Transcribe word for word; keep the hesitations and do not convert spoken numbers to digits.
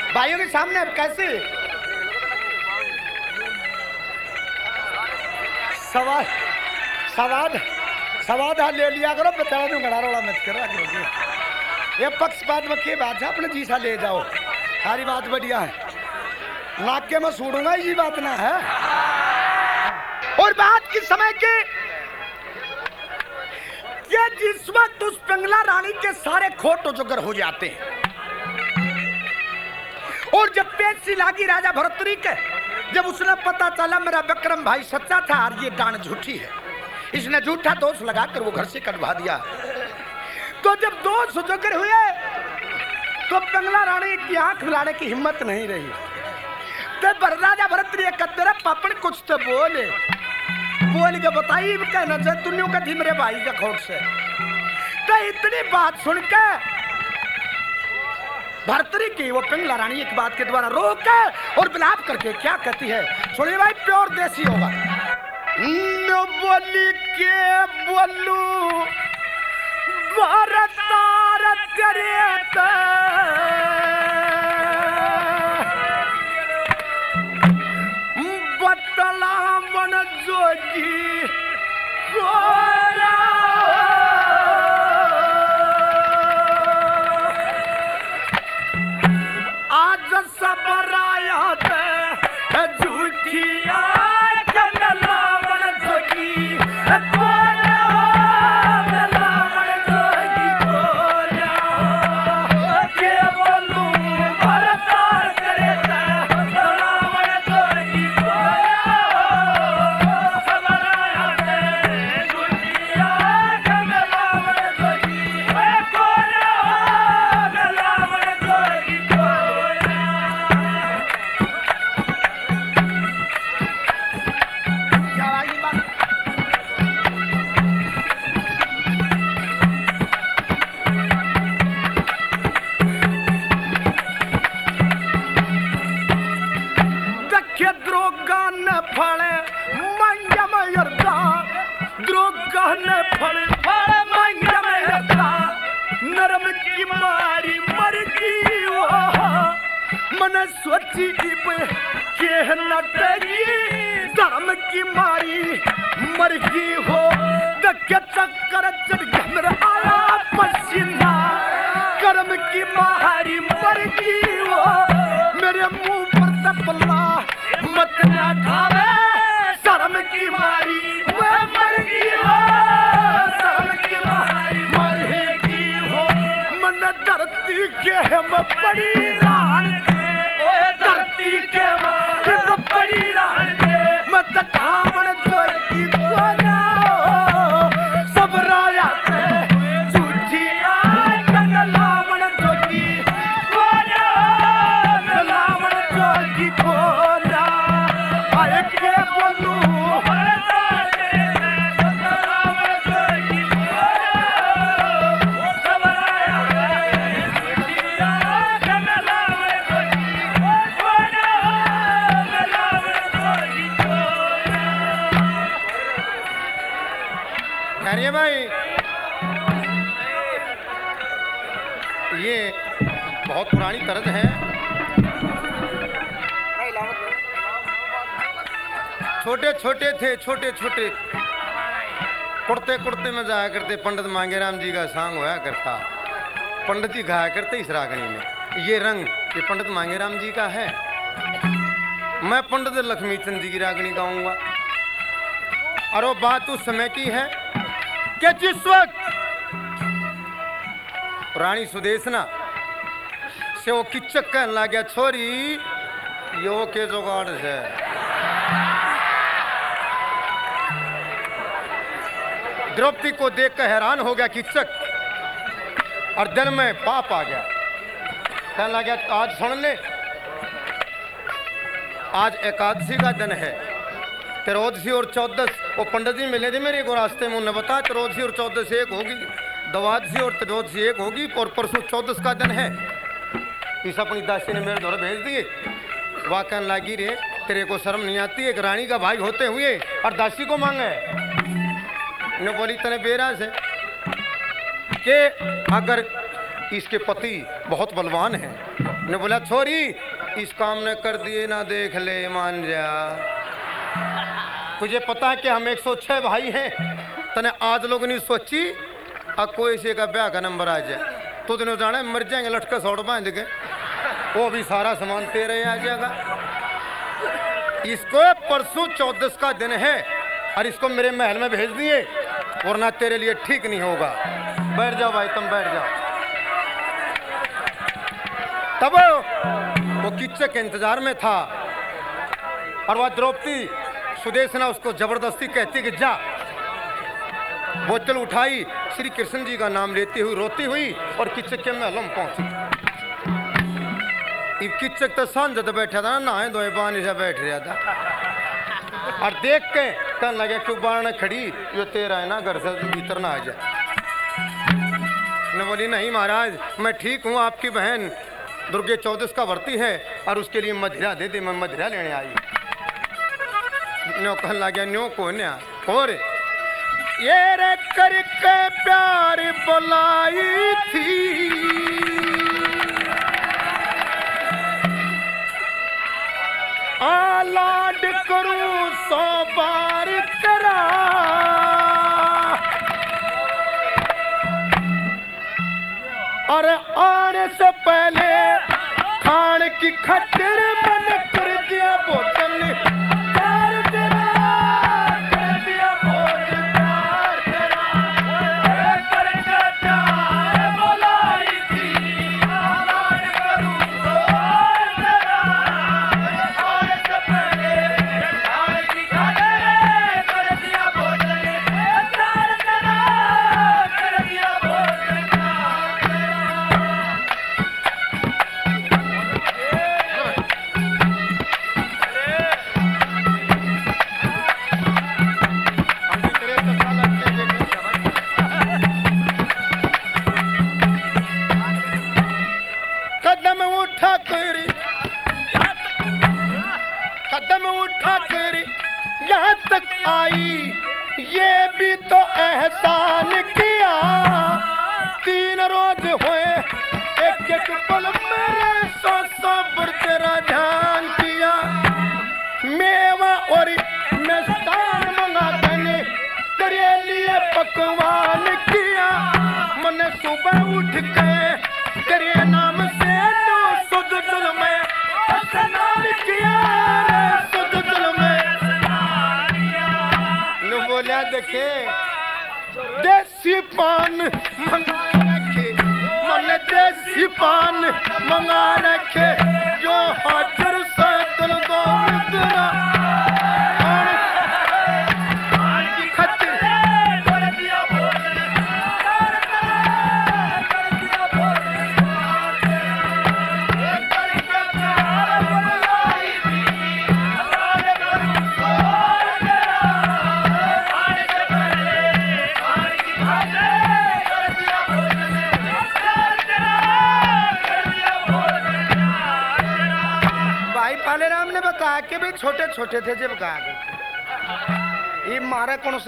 भाइयों के सामने कैसे सवाल सवाल सवाल ले लिया करो, बेचारा नु गड़ा रोड़ा मत करो। ये पक्षपात में के बात है, अपने जी सा ले जाओ, सारी बात बढ़िया है। नाके में सूडूंगा ये बात ना है। और बात किस समय के ये जिस वक्त उस पिंगला रानी के सारे खोट उजागर हो जाते हैं और जब पेशी लागी राजा भरतरी के, जब उसने पता चला मेरा विक्रम भाई सच्चा था और ये डांड झूठी है, इसने झूठा दोष लगाकर वो घर से कटवा दिया। तो जब दोष उजागर हुए तो पिंगला रानी की आंख मिलाने की हिम्मत नहीं रही। तो राजा भरतरी तेरा पापड़ कुछ तो बोले बोल के बताइए कहना चाहिए तुन्यों का थी मेरे भाई का खोट से। तो इतनी बात सुन के भरतरी की वो पिंगला रानी एक बात के द्वारा रोक के और विलाप करके क्या कहती है, सुनिए भाई, प्योर देसी होगा। न बोली के बोलू भरतार तेरे बतला मन जोगी गोरा आज सबराया दे झूठिया कमला मन जोगी गोरा कमला मन जोगी गोरा के बोलू भरतार करे कमला मन जोगी सोची के नटगी धर्म की मारी मरगी हो दक्के चक्कर चढ़ आया पसीना कर्म की मारी मरगी हो मेरे मुंह पर तपला मत ना खावे शर्म की मारी वो मरगी हो शर्म की मारी मरगी हो मन धरती के हम पड़ी रान धरती के मारे बड़ी रान मत कामण जोगी गोरा सब राया झूठी लावण जोगी गोरा लावण जोगी गोरा आए के बोलू भाई। ये बहुत पुरानी तर्ज है। छोटे छोटे थे छोटे छोटे कुर्ते कुर्ते में जाया करते, पंडित मांगेराम जी का सांग होया करता, पंडित जी गाया करते इस रागनी में। ये रंग ये पंडित मांगेराम जी का है, मैं पंडित लक्ष्मीचंद जी की रागनी गाऊंगा। और वो बात उस समय की है कि जिस वक्त रानी सुदेशना से वो किच्चक कहने लग गया, छोरी यो के जुगाड़ से द्रौपदी को देखकर हैरान हो गया किच्चक, और दिल में पाप आ गया। कहने लग गया आज सुन ले, आज एकादशी का दिन है, त्रोदशी और चौदस वो पंडित जी मिले थे मेरे को रास्ते में, उन्होंने बताया त्रोदशी और चौदस एक होगी, द्वादशी और त्रोदशी एक होगी, और परसों चौदस का दिन है। इस अपनी दासी ने मेरे द्वारा भेज दिए। वह कहने लगी रे तेरे को शर्म नहीं आती, एक रानी का भाई होते हुए और दासी को मांगे। ने बोली तने बेरा से कि अगर इसके पति बहुत बलवान हैं ने बोला छोरी इस काम ने कर दिए ना देख ले मान जा। तुझे पता है कि हम एक सौ छह भाई हैं, तने आज लोग नहीं सोची आ कोई से का ब्याह का नंबर आ जाए तो तेने जाना मर जाएंगे लटका सौड़ बांध के, वो भी सारा सामान तेरे आ जाएगा। इसको परसों चौदस का दिन है और इसको मेरे महल में भेज दिए वरना तेरे लिए ठीक नहीं होगा। बैठ जाओ भाई, तुम बैठ जाओ। तब वो किच्चक के इंतजार में था और वह द्रौपदी सुदेशना उसको जबरदस्ती कहती कि जा। बोतल उठाई, श्री कृष्ण जी का नाम लेती हुई रोती हुई और किच्चक के महलों में पहुंची। इब किच्चक तो सांझ तो बैठा था, नहाए धोए पानी से बैठ रहा था और देख के कहने लगे क्यों बारने खड़ी, जो तेरा है ना घर से भीतर ना आ जाए। ने बोली नहीं महाराज मैं ठीक हूँ, आपकी बहन दुर्गे चौदस का भर्ती है और उसके लिए मदिरा दे दे, मैं मदिरा लेने आई। न्यो कहने लगे न्यो को न्या और ये रे करके प्यार बुलाई थी, आलाड करूं सौ बार करा, और आने से पहले खान की खटर मन कर दिया बोतल प्यार तेरा, कर दिया बोतल प्यार तेरा, करके प्यार बुलाई थी, आलाड करूं सौ बार करा, आने से पहले खान की खटर कर दिया बोतल प्यार तेरा, कर दिया बोतल प्यार तेरा। कदम उठा कर कदम उठा कर यहाँ तक आई, ये भी तो एहसान किया, तीन रोज हुए एक एक पल मेरे सौ सौ पर तेरा ध्यान किया, मेवा और मिष्टान मंगा देने तेरे लिए पकवान किया, मैंने सुबह उठ के तेरे नाम से नो सुध दिल में स्नान किया, रे सुध दिल में स्नान किया। नु बोलिया देखे देसी पान मंगा रखे, मन देसी पान मंगा रखे, जो हाजर से दिल दो मित्रा पाले राम ने बताया कि भाई छोटे छोटे थे जब गा गए ये मारा कौन सा